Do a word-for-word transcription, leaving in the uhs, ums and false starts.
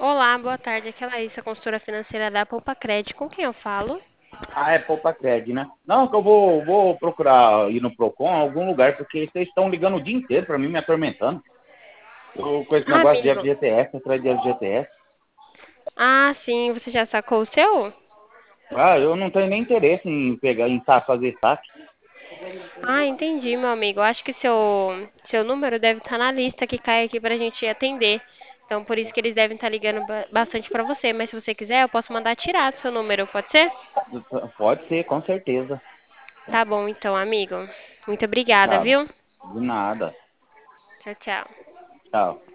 Olá, boa tarde. Aqui é a Larissa, consultora financeira da Poupa Crédito. Com quem eu falo? Ah, é poupa crédito, né? Não, que eu vou, vou procurar ir no Procon, algum lugar, porque vocês estão ligando o dia inteiro pra mim, me atormentando. Eu, com esse Ah, negócio de amigo. F G T S, atrás de F G T S. Ah, sim, você já sacou o seu? Ah, eu não tenho nem interesse em pegar, em tá, fazer saque. Ah, entendi, meu amigo. Eu acho que seu, seu número deve estar na lista que cai aqui pra gente atender. Então, por isso que eles devem estar ligando ba- bastante pra você. Mas se você quiser, eu posso mandar tirar do seu número, pode ser? Pode ser, com certeza. Tá bom, então, amigo. Muito obrigada, Tá, viu? de nada. Tchau, tchau. Tchau.